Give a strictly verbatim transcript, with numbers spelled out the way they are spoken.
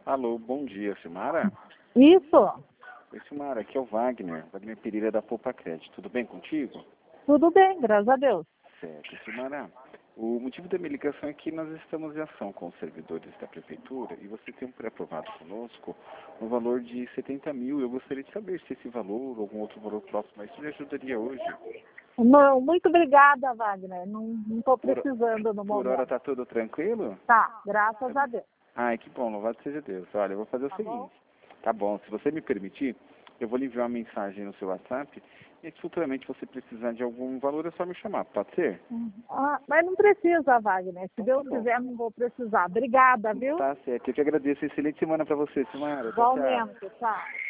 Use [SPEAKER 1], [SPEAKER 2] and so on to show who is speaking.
[SPEAKER 1] Alô, bom dia, Silmara?
[SPEAKER 2] Isso,
[SPEAKER 1] Oi, Silmara, aqui é o Wagner, Wagner Pereira da Poupa Crédito. Tudo bem contigo?
[SPEAKER 2] tudo bem, graças a Deus.
[SPEAKER 1] Certo, Silmara. O motivo da minha ligação é que nós estamos em ação com os servidores da Prefeitura e você tem um pré-aprovado conosco no valor de setenta mil. Eu gostaria de saber se esse valor ou algum outro valor próximo a isso me ajudaria hoje.
[SPEAKER 2] Não, muito obrigada, Wagner. Não estou
[SPEAKER 1] Por,
[SPEAKER 2] precisando no
[SPEAKER 1] por hora
[SPEAKER 2] momento.
[SPEAKER 1] tá tudo tranquilo?
[SPEAKER 2] Tá, graças a Deus.
[SPEAKER 1] Ai, que bom, louvado seja Deus. Olha, eu vou fazer o
[SPEAKER 2] Tá
[SPEAKER 1] seguinte.
[SPEAKER 2] bom?
[SPEAKER 1] Tá bom, se você me permitir, eu vou lhe enviar uma mensagem no seu WhatsApp e se futuramente você precisar de algum valor é só me chamar, pode ser?
[SPEAKER 2] Ah, mas não precisa, Wagner. Se
[SPEAKER 1] Então
[SPEAKER 2] Deus
[SPEAKER 1] tá bom.
[SPEAKER 2] quiser, não vou precisar. Obrigada, viu?
[SPEAKER 1] Tá certo, eu que agradeço. Excelente semana para você, Silmara. Tchau, tchau.
[SPEAKER 2] Igualmente, tá.